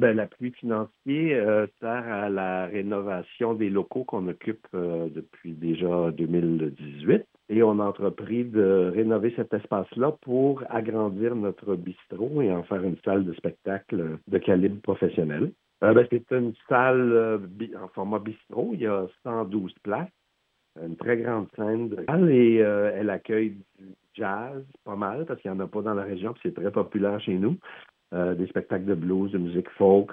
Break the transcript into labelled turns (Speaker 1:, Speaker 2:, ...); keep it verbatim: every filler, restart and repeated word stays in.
Speaker 1: Ben, l'appui financier euh, sert à la rénovation des locaux qu'on occupe euh, depuis déjà deux mille dix-huit et on a entrepris de rénover cet espace-là pour agrandir notre bistrot et en faire une salle de spectacle de calibre professionnel. Euh, ben, c'est une salle euh, bi- en format bistrot, il y a cent douze places, une très grande scène de salle et euh, elle accueille du jazz pas mal parce qu'il n'y en a pas dans la région, puis c'est très populaire chez nous. Euh, des spectacles de blues, de musique folk,